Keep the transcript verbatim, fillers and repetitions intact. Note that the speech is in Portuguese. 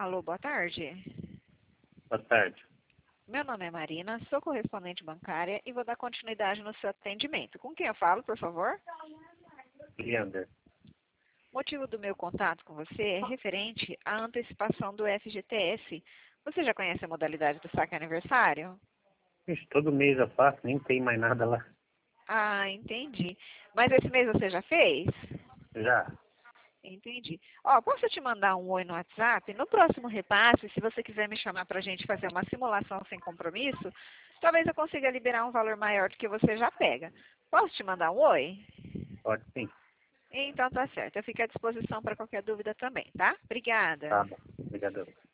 Alô, boa tarde. Boa tarde. Meu nome é Marina, sou correspondente bancária e vou dar continuidade no seu atendimento. Com quem eu falo, por favor? Leander. O motivo do meu contato com você é referente à antecipação do F G T S. Você já conhece a modalidade do saque aniversário? Ixi, todo mês eu faço, nem tem mais nada lá. Ah, entendi. Mas esse mês você já fez? Já. Entendi. Ó, posso te mandar um oi no WhatsApp? No próximo repasse, se você quiser me chamar para a gente fazer uma simulação sem compromisso, talvez eu consiga liberar um valor maior do que você já pega. Posso te mandar um oi? Pode sim. Então tá certo. Eu fico à disposição para qualquer dúvida também, tá? Obrigada. Tá bom. Obrigado.